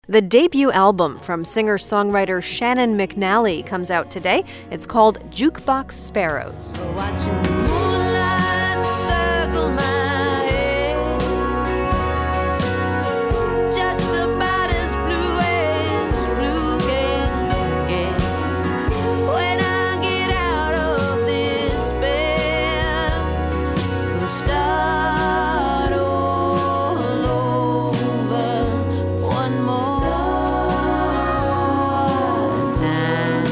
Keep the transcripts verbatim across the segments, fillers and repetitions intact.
The debut album from singer-songwriter Shannon McNally comes out today. It's called Jukebox Sparrows. Watching the moonlight circle my head. It's just about as blue as blue can get. When I get out of this bed, it's gonna start all over one more time.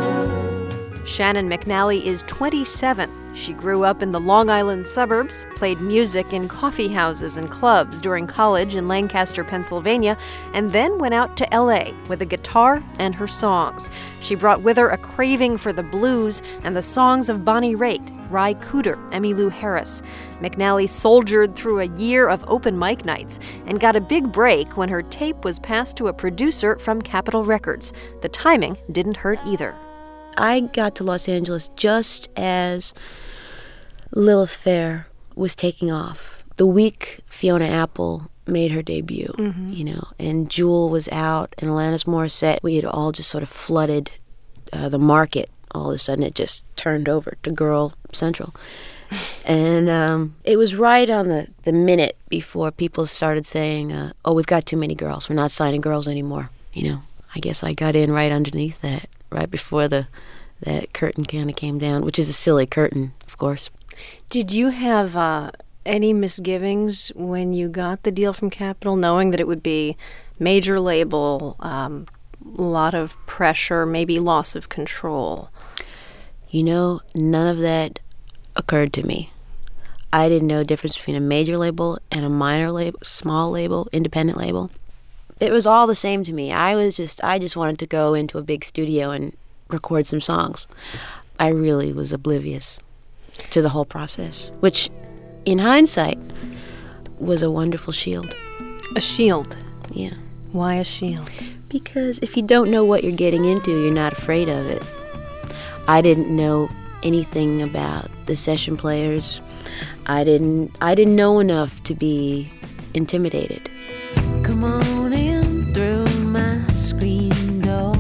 Shannon McNally is twenty-seven. She grew up in the Long Island suburbs, played music in coffee houses and clubs during college in Lancaster, Pennsylvania, and then went out to L A with a guitar and her songs. She brought with her a craving for the blues and the songs of Bonnie Raitt, Ry Cooder, Emmylou Harris. McNally soldiered through a year of open mic nights and got a big break when her tape was passed to a producer from Capitol Records. The timing didn't hurt either. I got to Los Angeles just as Lilith Fair was taking off. The week Fiona Apple made her debut, mm-hmm. you know, and Jewel was out, and Alanis Morissette. We had all just sort of flooded uh, the market. All of a sudden, it just turned over to Girl Central. And um, it was right on the, the minute before people started saying, uh, oh, we've got too many girls. We're not signing girls anymore. You know, I guess I got in right underneath that, right before the that curtain kind of came down, which is a silly curtain, of course. Did you have uh, any misgivings when you got the deal from Capitol, knowing that it would be major label, um, a lot of pressure, maybe loss of control? You know, none of that occurred to me. I didn't know the difference between a major label and a minor label, small label, independent label. It was all the same to me. I was just, I just wanted to go into a big studio and record some songs. I really was oblivious to the whole process, which, in hindsight, was a wonderful shield. A shield? Yeah. Why a shield? Because if you don't know what you're getting into, you're not afraid of it. I didn't know anything about the session players. I didn't I didn't know enough to be intimidated. Come on in through my screen door.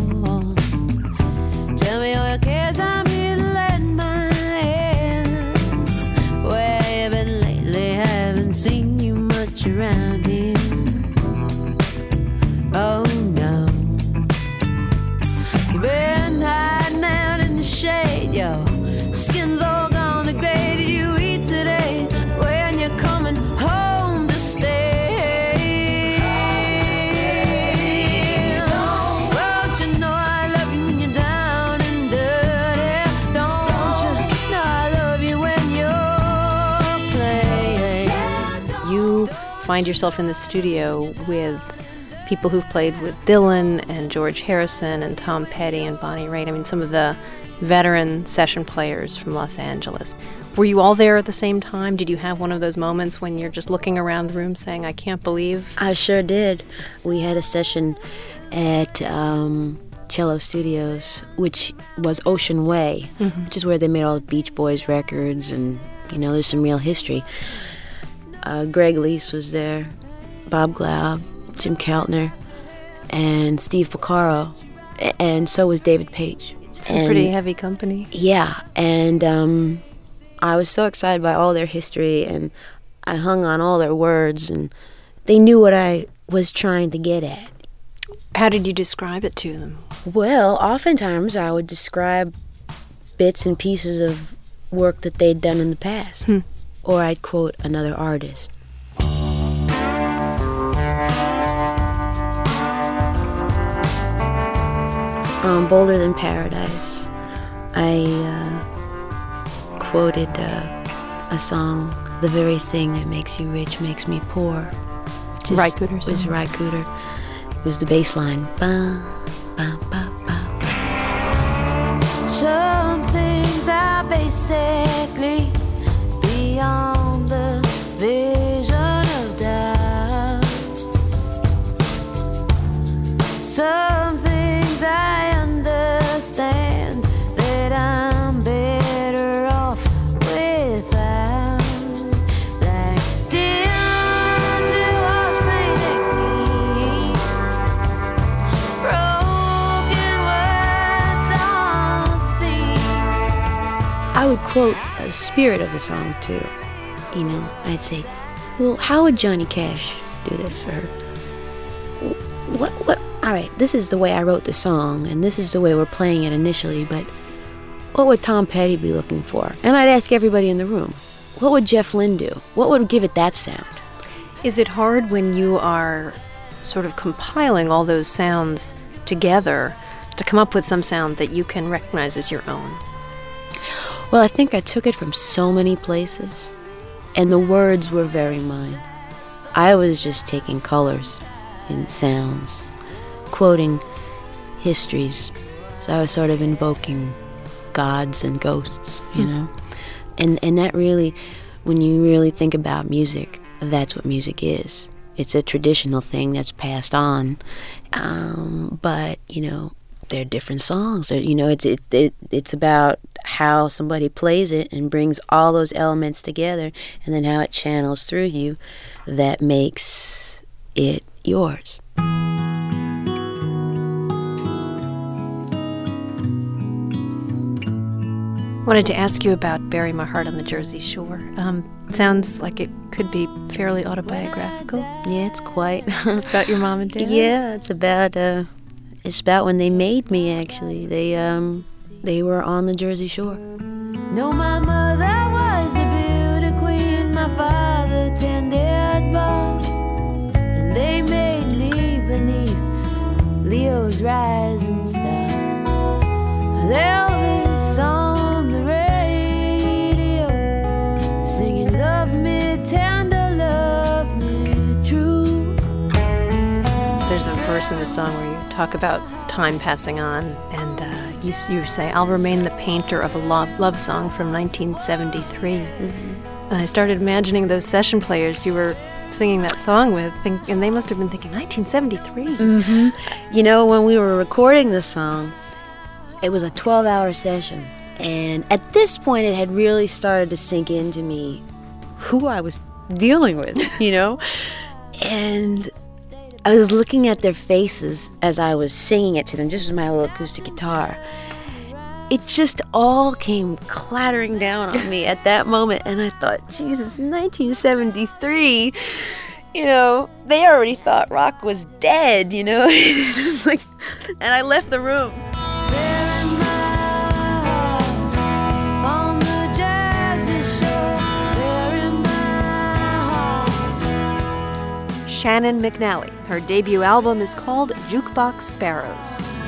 Tell me all your cares, I'm here to lend my hand. Where you been lately? Haven't seen you much around here. Oh no, you've been hiding out in the shade, yo. Skin's all gone to gray. Do you eat today? When you're coming home to stay? Don't you know I love you when you're down and dirty? Don't you know I love you when you're playing? You find yourself in the studio with people who've played with Dylan and George Harrison and Tom Petty and Bonnie Raitt. I mean, some of the veteran session players from Los Angeles. Were you all there at the same time? Did you have one of those moments when you're just looking around the room saying, I can't believe? I sure did. We had a session at um, Cello Studios, which was Ocean Way, mm-hmm. which is where they made all the Beach Boys records, and, you know, there's some real history. Uh, Greg Lease was there, Bob Glaub, Jim Keltner, and Steve Porcaro, and so was David Page. Some and, pretty heavy company. Yeah, and um, I was so excited by all their history, and I hung on all their words, and they knew what I was trying to get at. How did you describe it to them? Well, oftentimes I would describe bits and pieces of work that they'd done in the past, hmm. or I'd quote another artist. Um, Bolder Than Paradise, I uh, quoted uh, a song, The Very Thing That Makes You Rich Makes Me Poor. Which is, Ry Cooder. It was Ry Cooder. It was the bass line. Ba, ba, ba, ba. Some things are basically beyond the vision of doubt. Some things I understand that I'm better off without. Like, don't you wash my technique? quote the spirit of the song too. You know, I'd say, well, how would Johnny Cash do this? Or what, what, all right, this is the way I wrote the song, and this is the way we're playing it initially, but what would Tom Petty be looking for? And I'd ask everybody in the room, what would Jeff Lynne do? What would give it that sound? Is it hard when you are sort of compiling all those sounds together to come up with some sound that you can recognize as your own? Well, I think I took it from so many places, and the words were very mine. I was just taking colors and sounds, quoting histories. So I was sort of invoking gods and ghosts, you know? And and that really, when you really think about music, that's what music is. It's a traditional thing that's passed on. Um, but, you know, they're different songs. They're, you know, it's it, it it's about how somebody plays it and brings all those elements together, and then how it channels through you that makes it yours. Wanted to ask you about Bury My Heart on the Jersey Shore. Um, sounds like it could be fairly autobiographical. Yeah, it's quite. It's about your mom and dad? Yeah, it's about uh, it's about when they made me. Actually, they um, they were on the Jersey Shore. No, my mother was a beauty queen, my father tended bar, and they made me beneath Leo's rising star. Elvis on the radio, singing love me tender, love me true. There's a verse in the song where you talk about time passing on, and uh, you, you say, I'll remain the painter of a love, love song from nineteen seventy-three. Mm-hmm. And I started imagining those session players you were singing that song with, think, and they must have been thinking, nineteen seventy-three? Mm-hmm. You know, when we were recording the song, it was a twelve-hour session, and at this point it had really started to sink into me who I was dealing with, you know? And I was looking at their faces as I was singing it to them, just with my little acoustic guitar. It just all came clattering down on me at that moment, and I thought, Jesus, nineteen seventy-three, you know, they already thought rock was dead, you know? It was like, and I left the room. Shannon McNally. Her debut album is called Jukebox Sparrows.